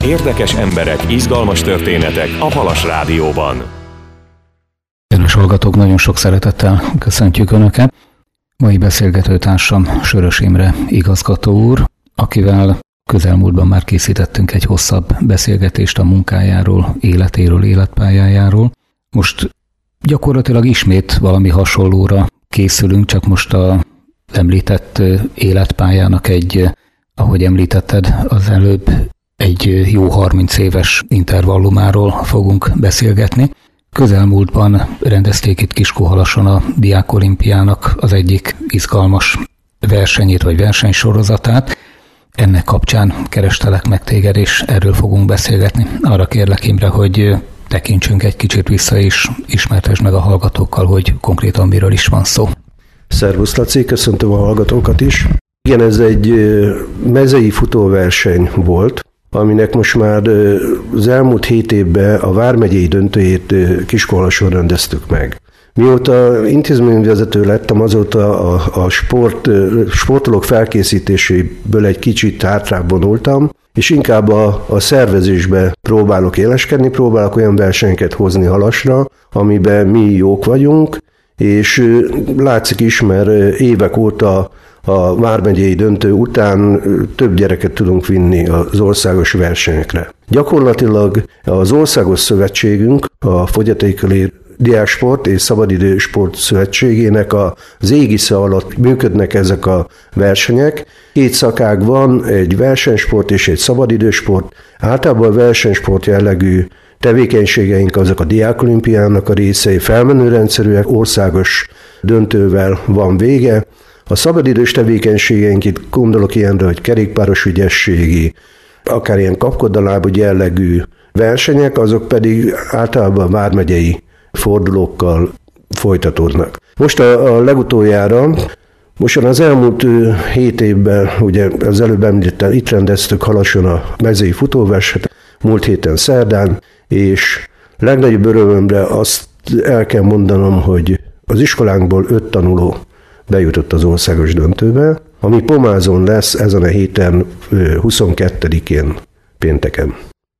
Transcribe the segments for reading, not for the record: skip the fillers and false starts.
Érdekes emberek, izgalmas történetek a Halas Rádióban. Kedves hallgatók, nagyon sok szeretettel köszöntjük Önöket. Mai beszélgetőtársam Sörös Imre igazgató úr, akivel közelmúltban már készítettünk egy hosszabb beszélgetést a munkájáról, életéről, életpályájáról. Most gyakorlatilag ismét valami hasonlóra készülünk, csak most az említett életpályának ahogy említetted az előbb, egy jó 30 éves intervallumáról fogunk beszélgetni. Közelmúltban rendezték itt Kiskunhalason a Diákolimpiának az egyik izgalmas versenyét vagy versenysorozatát. Ennek kapcsán kerestelek meg téged, és erről fogunk beszélgetni. Arra kérlek, Imre, hogy tekintsünk egy kicsit vissza, és ismertesd meg a hallgatókkal, hogy konkrétan miről is van szó. Szervusz, Laci, köszöntöm a hallgatókat is. Igen, ez egy mezei futóverseny volt, aminek most már az elmúlt 7 évben a vármegyei döntőjét Kiskunhalason rendeztük meg. Mióta intézményvezető lettem, azóta a sportolók felkészítéséből egy kicsit hátrább vonultam, és inkább a szervezésbe próbálok éleskedni, próbálok olyan versenyeket hozni Halasra, amiben mi jók vagyunk, és látszik is, mert évek óta a vármegyei döntő után több gyereket tudunk vinni az országos versenyekre. Gyakorlatilag az Országos Szövetségünk, a Fogyatékkal Diáksport és Szabadidősport Szövetségének az égisze alatt működnek ezek a versenyek. 2 szakág van, egy versenysport és egy szabadidősport. Általában a versenysport jellegű tevékenységeink azok a Diákolimpiának a részei, felmenő rendszerűek, országos döntővel van vége. A szabadidős tevékenységeink, itt gondolok ilyenre, hogy kerékpáros ügyességi, akár ilyen kapkoddalábú jellegű versenyek, azok pedig általában vármegyei fordulókkal folytatódnak. Most a legutoljára, az elmúlt 7 évben, ugye az előbb említettem, itt rendeztük Halason a mezei futóversenyt, múlt héten szerdán, és legnagyobb örömömre azt el kell mondanom, hogy az iskolánkból 5 tanuló bejutott az országos döntőbe, ami Pomázon lesz ezen a héten 22-én pénteken.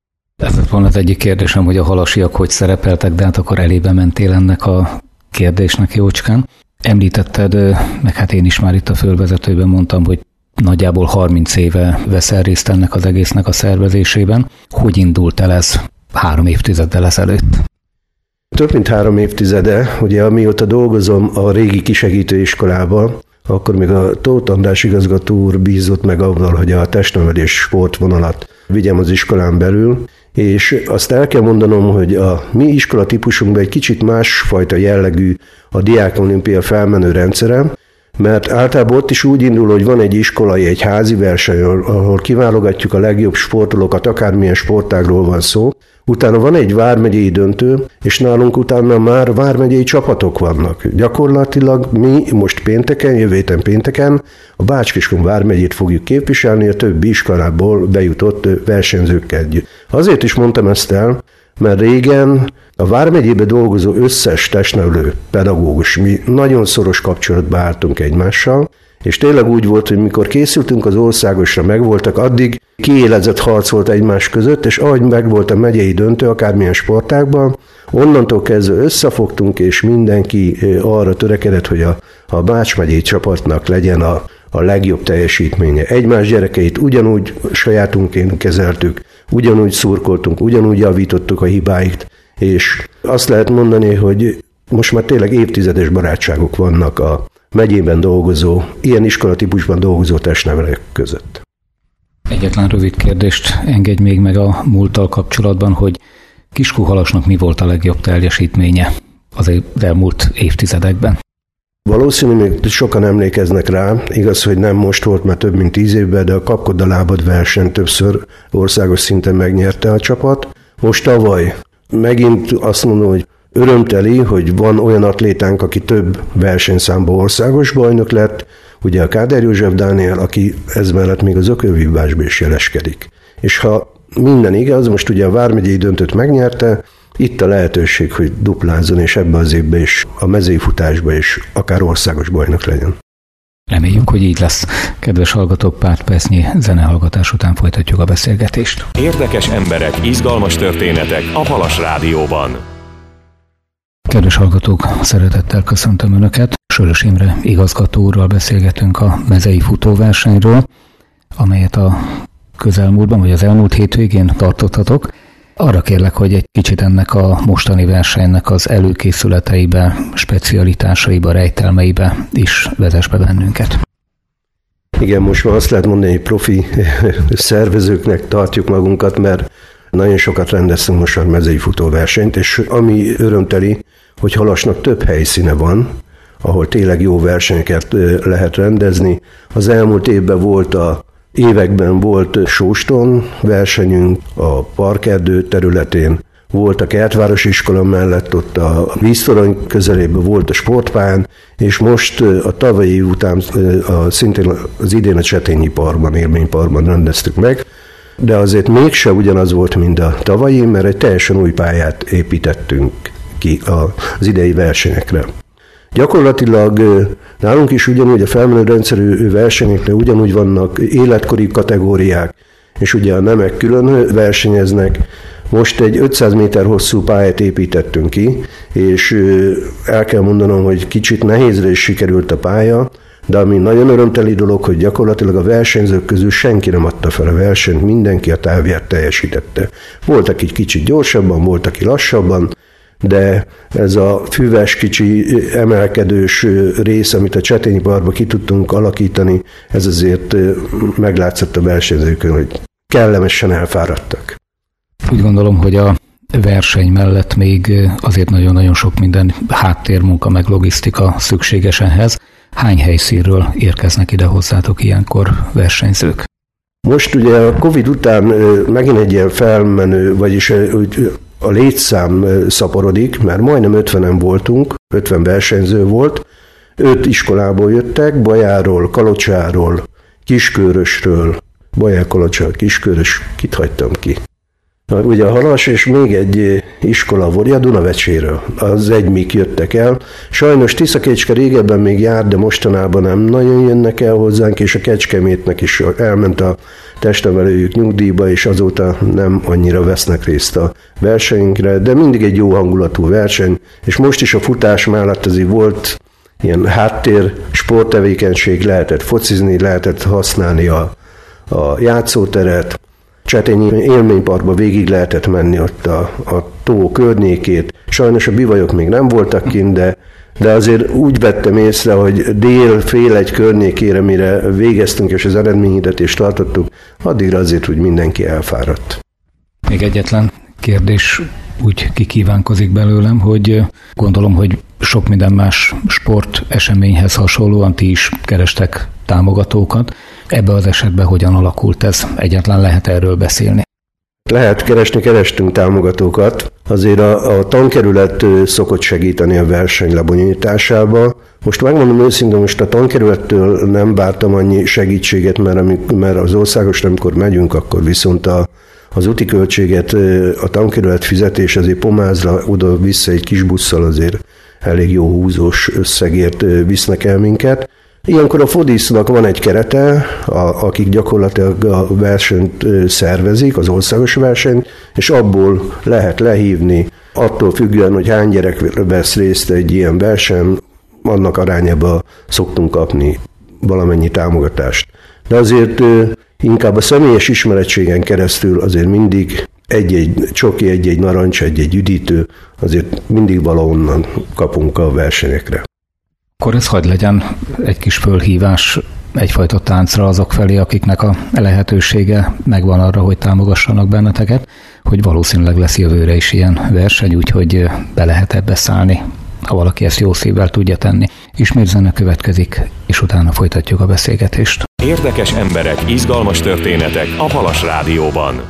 Ez lett volna az egyik kérdésem, hogy a halasiak hogy szerepeltek, de hát akkor elébe mentél ennek a kérdésnek jócskán. Említetted, meg hát én is már itt a fölvezetőben mondtam, hogy nagyjából 30 éve veszel részt ennek az egésznek a szervezésében. Hogy indult el ez 3 évtizeddel ezelőtt? Több mint 3 évtizede, ugye amióta dolgozom a régi kisegítőiskolában, akkor még a Tóth András igazgató úr bízott meg avval, hogy a testnevelés sportvonalat vigyem az iskolán belül, és azt el kell mondanom, hogy a mi iskola típusunkban egy kicsit másfajta jellegű a Diákolimpia felmenő rendszere, mert általában ott is úgy indul, hogy van egy iskolai, egy házi verseny, ahol kiválogatjuk a legjobb sportolókat, akármilyen sportágról van szó. Utána van egy vármegyei döntő, és nálunk utána már vármegyei csapatok vannak. Gyakorlatilag mi most pénteken, jövő héten pénteken a Bács-Kiskun vármegyét fogjuk képviselni a többi iskolából bejutott versenyzőkkel együtt. Azért is mondtam ezt el, mert régen a vármegyébe dolgozó összes testnevelő pedagógus, mi nagyon szoros kapcsolatba álltunk egymással, és tényleg úgy volt, hogy mikor készültünk az országosra, megvoltak, addig kiélezett harc volt egymás között, és ahogy megvolt a megyei döntő, akármilyen sportágban, onnantól kezdve összefogtunk, és mindenki arra törekedett, hogy a Bács megyei csapatnak legyen a legjobb teljesítménye. Egymás gyerekeit ugyanúgy sajátunként kezeltük, ugyanúgy szurkoltunk, ugyanúgy javítottuk a hibáit, és azt lehet mondani, hogy most már tényleg évtizedes barátságok vannak a megyében dolgozó, ilyen iskolatípusban dolgozó testnevelők között. Egyetlen rövid kérdést engedj még meg a múlttal kapcsolatban, hogy Kiskunhalasnak mi volt a legjobb teljesítménye az elmúlt évtizedekben? Valószínű, még sokan emlékeznek rá, igaz, hogy nem most volt, már több mint 10 évben, de a kapkoddalábad verseny többször országos szinten megnyerte a csapat. Most tavaly megint azt mondom, hogy örömteli, hogy van olyan atlétánk, aki több versenyszámban országos bajnok lett, ugye a Káder József Dániel, aki ez mellett még az ökölvívásban is jeleskedik. És ha minden igaz, most ugye a vármegyei döntőt megnyerte, itt a lehetőség, hogy duplázzon, és ebbe az évben is a mezei futásba is akár országos bajnok legyen. Reméljük, hogy így lesz. Kedves hallgatók, pár percnyi zenehallgatás után folytatjuk a beszélgetést. Érdekes emberek, izgalmas történetek a Halas Rádióban. Kedves hallgatók, szeretettel köszöntöm Önöket. Sörös Imre igazgató úrral beszélgetünk a mezei futóversenyről, amelyet a közelmúltban, vagy az elmúlt hétvégén tartottatok. Arra kérlek, hogy egy kicsit ennek a mostani versenynek az előkészületeibe, specialitásaiba, rejtelmeibe is vezess be bennünket. Igen, most már azt lehet mondani, hogy profi szervezőknek tartjuk magunkat, mert nagyon sokat rendeztünk most a mezei futóversenyt, és ami örömteli, hogy Halasnak több helyszíne van, ahol tényleg jó versenyeket lehet rendezni. Az elmúlt években volt Sóston versenyünk a Parkerdő területén, volt a Kertvárosi Iskola mellett, ott a víztorony közelében volt a sportpályán, és most a tavalyi év után szintén az idén a Csetényi Parkban, élményparkban rendeztük meg, de azért mégse ugyanaz volt, mint a tavalyi, mert egy teljesen új pályát építettünk ki az idei versenyekre. Gyakorlatilag nálunk is ugyanúgy a felmenő rendszerű versenyekre ugyanúgy vannak életkori kategóriák, és ugye a nemek külön versenyeznek. Most egy 500 méter hosszú pályát építettünk ki, és el kell mondanom, hogy kicsit nehézre is sikerült a pálya, de ami nagyon örömteli dolog, hogy gyakorlatilag a versenyzők közül senki nem adta fel a versenyt, mindenki a távját teljesítette. Volt, aki kicsit gyorsabban, volt, aki lassabban, de ez a füves kicsi emelkedős rész, amit a Csetényi Parkba ki tudtunk alakítani, ez azért meglátszott a versenyzőkön, hogy kellemesen elfáradtak. Úgy gondolom, hogy a verseny mellett még azért nagyon-nagyon sok minden háttérmunka meg logisztika szükséges ehhez. Hány helyszínről érkeznek ide hozzátok ilyenkor versenyzők? Most ugye a Covid után megint egy ilyen felmenő, vagyis a létszám szaporodik, mert majdnem 50-en voltunk, 50 versenyző volt, 5 iskolából jöttek, Bajáról, Kalocsáról, Kiskörösről, Bajár, Kalocsár, Kiskörös, kit hagytam ki? Ugye a Halas és még egy iskola volt, a Dunavecséről, az egymik jöttek el. Sajnos Tiszakécske régebben még jár, de mostanában nem nagyon jönnek el hozzánk, és a Kecskemétnek is elment a testnevelőjük nyugdíjba, és azóta nem annyira vesznek részt a versenyünkre, de mindig egy jó hangulatú verseny, és most is a futás mellett azért volt ilyen háttér sporttevékenység, lehetett focizni, lehetett használni a játszóteret, Csetényi élményparkba végig lehetett menni ott a tó környékét. Sajnos a bivajok még nem voltak kint, de azért úgy vettem észre, hogy fél egy környékére, mire végeztünk és az eredményhirdetést tartottuk, addigra azért úgy mindenki elfáradt. Még egyetlen kérdés úgy kikívánkozik belőlem, hogy gondolom, hogy sok minden más sport eseményhez hasonlóan ti is kerestek támogatókat. Ebben az esetben hogyan alakult ez? Egyáltalán lehet erről beszélni? Lehet kerestünk támogatókat. Azért a tankerület szokott segíteni a verseny lebonyolításába. Most megmondom őszintén, most a tankerülettől nem vártam annyi segítséget, mert az országos, amikor megyünk, akkor viszont az úti költséget a tankerület fizetés, azért Pomázra oda-vissza egy kis busszal azért elég jó húzós összegért visznek el minket. Ilyenkor a fodísznak van egy kerete, akik gyakorlatilag a versenyt szervezik, az országos versenyt, és abból lehet lehívni, attól függően, hogy hány gyerek vesz részt egy ilyen verseny, annak arányába szoktunk kapni valamennyi támogatást. De azért inkább a személyes ismerettségen keresztül azért mindig egy-egy csoki, egy-egy narancs, egy-egy üdítő, azért mindig valahonnan kapunk a versenyekre. Akkor ez hadd legyen egy kis fölhívás egyfajta táncra azok felé, akiknek a lehetősége megvan arra, hogy támogassanak benneteket, hogy valószínűleg lesz jövőre is ilyen verseny, úgyhogy be lehet ebbe szállni, ha valaki ezt jó szívvel tudja tenni. Ismét zene következik, és utána folytatjuk a beszélgetést. Érdekes emberek, izgalmas történetek a Halas Rádióban.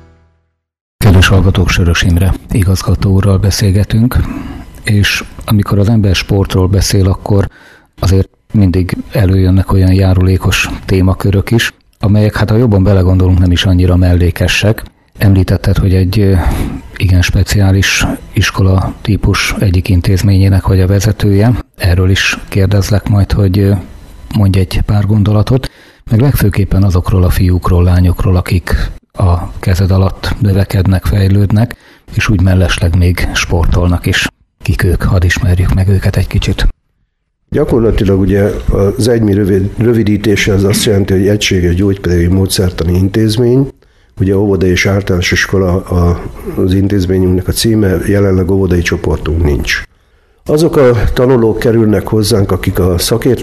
Kedves hallgatók, Sörös Imre igazgató úrral beszélgetünk, és amikor az ember sportról beszél, akkor azért mindig előjönnek olyan járulékos témakörök is, amelyek, hát ha jobban belegondolunk, nem is annyira mellékesek. Említetted, hogy egy igen speciális iskola típus egyik intézményének vagy a vezetője. Erről is kérdezlek majd, hogy mondj egy pár gondolatot, meg legfőképpen azokról a fiúkról, lányokról, akik a kezed alatt növekednek, fejlődnek, és úgy mellesleg még sportolnak is. Kik ők? Hadd ismerjük meg őket egy kicsit. Gyakorlatilag ugye az EGYMI rövidítése az azt jelenti, hogy Egységes Gyógypedagógiai Módszertani Intézmény. Ugye óvodai és általános iskola az intézményünknek a címe, jelenleg óvodai csoportunk nincs. Azok a tanulók kerülnek hozzánk, akik a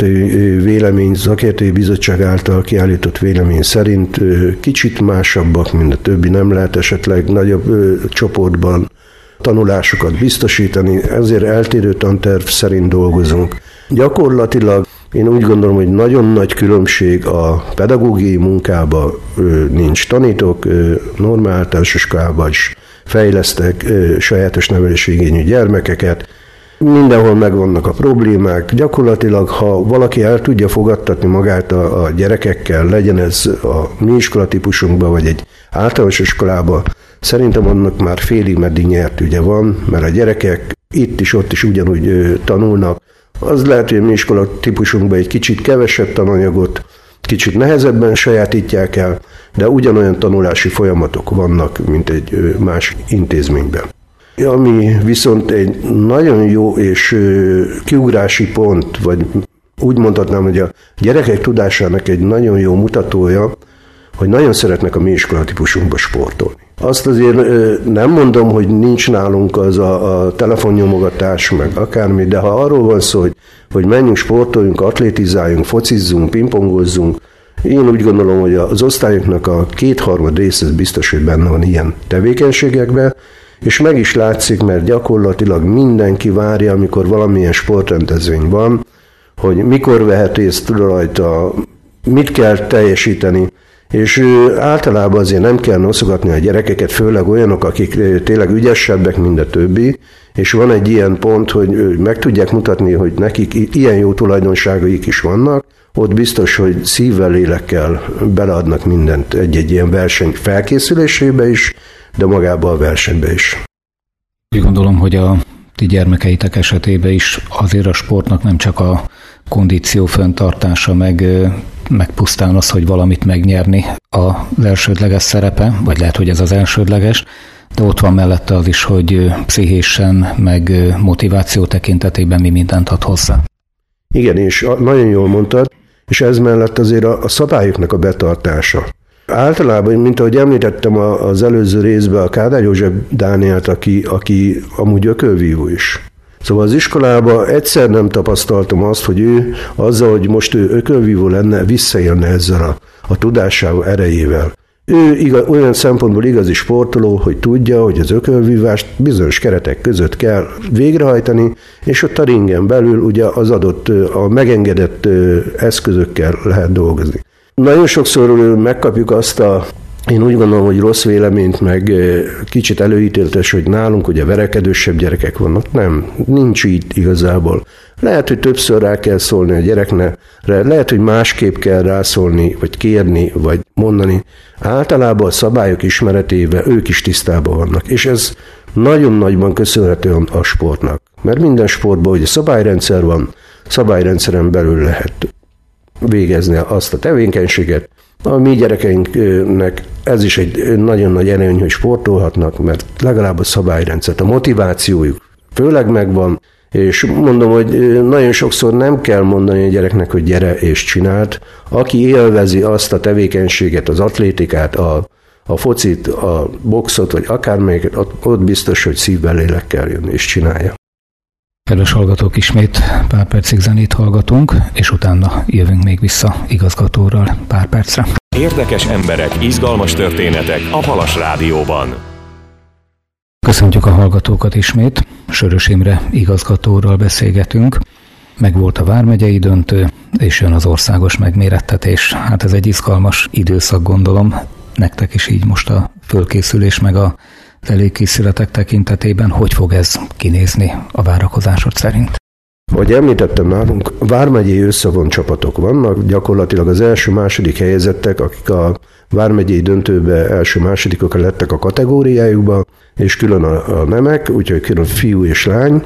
szakértői bizottság által kiállított vélemény szerint kicsit másabbak, mint a többi, nem lehet esetleg nagyobb csoportban tanulásokat biztosítani, ezért eltérő tanterv szerint dolgozunk. Gyakorlatilag én úgy gondolom, hogy nagyon nagy különbség a pedagógiai munkában nincs. Tanítok normál általános iskolában is, fejlesztek sajátos nevelési igényű gyermekeket, mindenhol megvannak a problémák. Gyakorlatilag, ha valaki el tudja fogadtatni magát a gyerekekkel, legyen ez a mi iskolatípusunkban, vagy egy általános iskolában, szerintem annak már félig meddig nyert ügye van, mert a gyerekek itt is, ott is ugyanúgy tanulnak. Az lehet, hogy a mi iskolatípusunkban egy kicsit kevesebb tananyagot, kicsit nehezebben sajátítják el, de ugyanolyan tanulási folyamatok vannak, mint egy más intézményben. Ami viszont egy nagyon jó és kiugrási pont, vagy úgy mondhatnám, hogy a gyerekek tudásának egy nagyon jó mutatója, hogy nagyon szeretnek a mi iskolatípusunkba sportolni. Azt azért nem mondom, hogy nincs nálunk az a telefonnyomogatás, meg akármi, de ha arról van szó, hogy menjünk, sportoljunk, atlétizáljunk, focizzunk, pingpongozzunk, én úgy gondolom, hogy az osztályoknak a 2/3 része biztos, hogy benne van ilyen tevékenységekben, és meg is látszik, mert gyakorlatilag mindenki várja, amikor valamilyen sportrendezvény van, hogy mikor vehet részt rajta, mit kell teljesíteni, és általában azért nem kell noszogatni a gyerekeket, főleg olyanok, akik tényleg ügyesebbek, mint a többi, és van egy ilyen pont, hogy meg tudják mutatni, hogy nekik ilyen jó tulajdonságaik is vannak, ott biztos, hogy szívvel, lélekkel beleadnak mindent egy-egy ilyen verseny felkészülésébe is, de magába a versenybe is. Úgy gondolom, hogy a ti gyermekeitek esetében is azért a sportnak nem csak a kondíció fenntartása, meg pusztán az, hogy valamit megnyerni az elsődleges szerepe, vagy lehet, hogy ez az elsődleges, de ott van mellette az is, hogy pszichésen, meg motiváció tekintetében mi mindent ad hozzá. Igen, és nagyon jól mondtad, és ez mellett azért a szabályoknak a betartása. Általában, mint ahogy említettem az előző részben, a Kádár József Dánielt, aki amúgy ökölvívó is. Szóval az iskolában egyszer nem tapasztaltam azt, hogy ő azzal, hogy most ő ökölvívó lenne, visszaélne ezzel a tudásával, erejével. Ő olyan szempontból igazi sportoló, hogy tudja, hogy az ökölvívást bizonyos keretek között kell végrehajtani, és ott a ringen belül ugye az adott, a megengedett eszközökkel lehet dolgozni. Nagyon sokszor megkapjuk azt én úgy gondolom, hogy rossz véleményt, meg kicsit előítéletes, hogy nálunk ugye verekedősebb gyerekek vannak. Nem, nincs így igazából. Lehet, hogy többször rá kell szólni a gyerekre, lehet, hogy másképp kell rászólni, vagy kérni, vagy mondani. Általában a szabályok ismeretével ők is tisztában vannak, és ez nagyon nagyban köszönhető a sportnak. Mert minden sportban ugye szabályrendszer van, szabályrendszeren belül lehet végezni azt a tevékenységet. A mi gyerekeinknek ez is egy nagyon nagy előny, hogy sportolhatnak, mert legalább a szabályrendszert, a motivációjuk főleg megvan, és mondom, hogy nagyon sokszor nem kell mondani a gyereknek, hogy gyere és csináld. Aki élvezi azt a tevékenységet, az atlétikát, a focit, a boxot, vagy akármelyiket, ott biztos, hogy szívvel, lélekkel jön és csinálja. Kedves hallgatók, ismét pár percig zenét hallgatunk, és utána jövünk még vissza igazgatóról pár percre. Érdekes emberek, izgalmas történetek a Halas Rádióban. Köszöntjük a hallgatókat ismét. Sörös Imre igazgatóról beszélgetünk. Megvolt a vármegyei döntő, és jön az országos megmérettetés. Hát ez egy izgalmas időszak, gondolom. Nektek is így most a fölkészülés meg az előkészületek tekintetében. Hogy fog ez kinézni a várakozásod szerint? Ahogy említettem, nálunk vármegyei összevont csapatok vannak, gyakorlatilag az első-második helyezettek, akik a vármegyei döntőbe első-másodikok lettek a kategóriájukba, és külön a nemek, úgyhogy külön fiú és lány.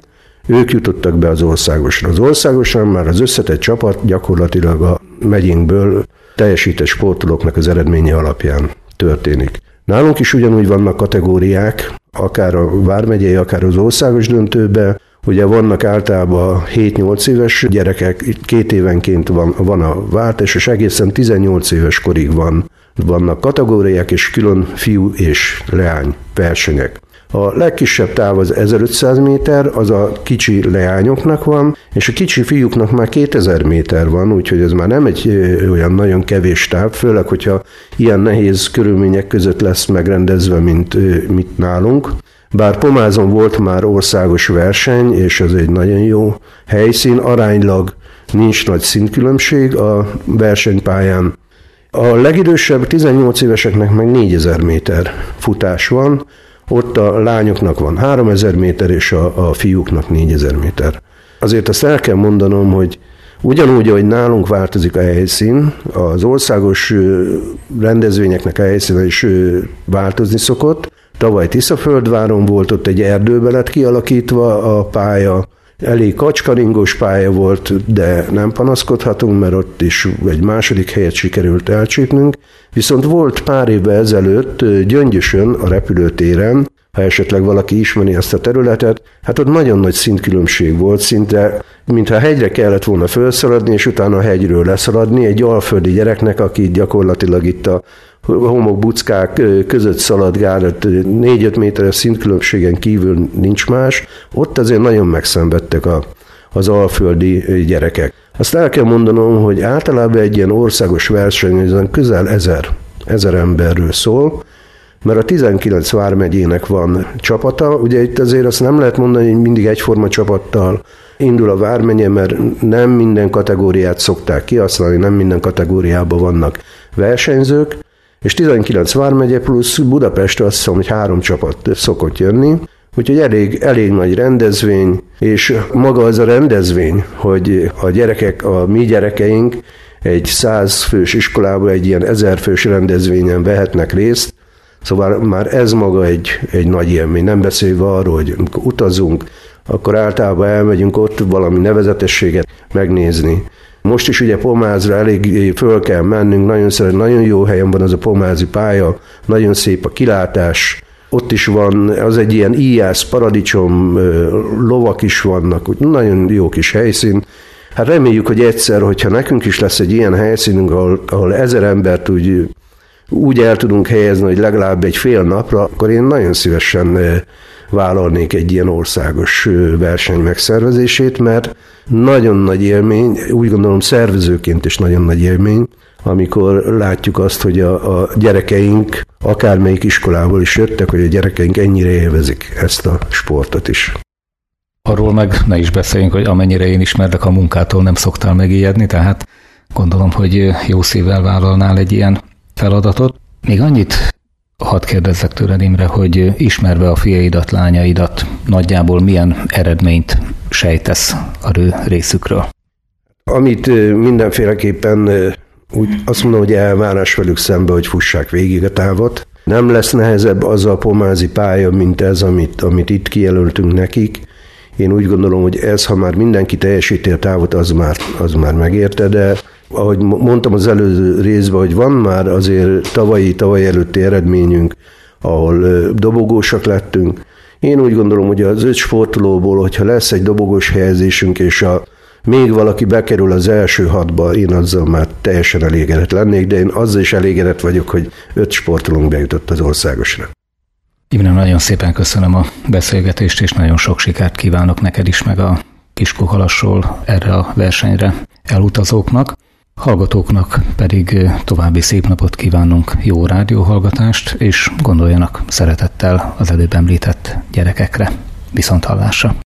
ők jutottak be az országosra. Az országosan már az összetett csapat gyakorlatilag a megyénkből teljesített sportolóknak az eredménye alapján történik. Nálunk is ugyanúgy vannak kategóriák, akár a vármegyei, akár az országos döntőben. Ugye vannak általában 7-8 éves gyerekek, 2 évenként van a váltás, és egészen 18 éves korig vannak kategóriák, és külön fiú és leány versenyek. A legkisebb táv az 1500 méter, az a kicsi leányoknak van, és a kicsi fiúknak már 2000 méter van, úgyhogy ez már nem egy olyan nagyon kevés táv, főleg, hogyha ilyen nehéz körülmények között lesz megrendezve, mint nálunk. Bár Pomázon volt már országos verseny, és ez egy nagyon jó helyszín, aránylag nincs nagy szintkülönbség a versenypályán. A legidősebb 18 éveseknek meg 4000 méter futás van, ott a lányoknak van 3000 méter, és a fiúknak 4000 méter. Azért azt el kell mondanom, hogy ugyanúgy, ahogy nálunk változik a helyszín, az országos rendezvényeknek a helyszíne is változni szokott. Tavaly Tiszaföldváron volt, ott egy erdőbe lett kialakítva a pálya, elég kacskaringós pálya volt, de nem panaszkodhatunk, mert ott is egy második helyet sikerült elcsípnünk. Viszont volt pár évvel ezelőtt Gyöngyösön, a repülőtéren, ha esetleg valaki ismeri ezt a területet, hát ott nagyon nagy szintkülönbség volt, szinte mintha hegyre kellett volna felszaladni, és utána a hegyről leszaladni egy alföldi gyereknek, aki gyakorlatilag itt a homokbuckák között szaladgál, 4-5 méteres szintkülönbségen kívül nincs más, ott azért nagyon megszenvedtek az alföldi gyerekek. Azt el kell mondanom, hogy általában egy ilyen országos verseny közel 1000 emberről szól, mert a 19 vármegyének van csapata, ugye itt azért azt nem lehet mondani, hogy mindig egyforma csapattal indul a vármegye, mert nem minden kategóriát szokták kihasználni, nem minden kategóriában vannak versenyzők, és 19 vármegye plusz Budapest, azt hiszem, hogy 3 csapat szokott jönni, úgyhogy elég nagy rendezvény, és maga az a rendezvény, hogy a gyerekek, a mi gyerekeink egy 100 fős iskolában egy ilyen 1000 fős rendezvényen vehetnek részt, szóval már ez maga egy nagy élmény, nem beszélve arról, hogy amikor utazunk, akkor általában elmegyünk ott valami nevezetességet megnézni. Most is ugye Pomázra elég föl kell mennünk, nagyon jó helyen van az a pomázi pálya, nagyon szép a kilátás, ott is van, az egy ilyen íjász paradicsom, lovak is vannak, nagyon jó kis helyszín. Hát reméljük, hogy egyszer, hogyha nekünk is lesz egy ilyen helyszínünk, ahol 1000 embert úgy el tudunk helyezni, hogy legalább egy fél napra, akkor én nagyon szívesen vállalnék egy ilyen országos verseny megszervezését, mert nagyon nagy élmény, úgy gondolom szervezőként is nagyon nagy élmény, amikor látjuk azt, hogy a gyerekeink akármelyik iskolából is jöttek, hogy a gyerekeink ennyire élvezik ezt a sportot is. Arról meg ne is beszéljünk, hogy amennyire én ismerlek, a munkától nem szoktál megijedni, tehát gondolom, hogy jó szívvel vállalnál egy ilyen feladatot. Még annyit hadd kérdezzek tőled, Imre, hogy ismerve a fiaidat, lányaidat, nagyjából milyen eredményt sejtesz az ő részükről? Amit mindenféleképpen úgy azt mondom, hogy elvárás velük szembe, hogy fussák végig a távot. Nem lesz nehezebb az a pomázi pálya, mint ez, amit itt kijelöltünk nekik. Én úgy gondolom, hogy ez, ha már mindenki teljesíti a távot, az már megérte, de ahogy mondtam az előző részben, hogy van már azért tavaly előtti eredményünk, ahol dobogósak lettünk. Én úgy gondolom, hogy az 5 sportolóból, hogyha lesz egy dobogós helyezésünk, és még valaki bekerül az első 6-ba, én azzal már teljesen elégedett lennék, de én azzal is elégedett vagyok, hogy 5 sportolónk bejutott az országosra. Imre, nagyon szépen köszönöm a beszélgetést, és nagyon sok sikert kívánok neked is, meg a Kiskunhalasról erre a versenyre elutazóknak. Hallgatóknak pedig további szép napot kívánunk, jó rádióhallgatást, és gondoljanak szeretettel az előbb említett gyerekekre. Viszonthallásra!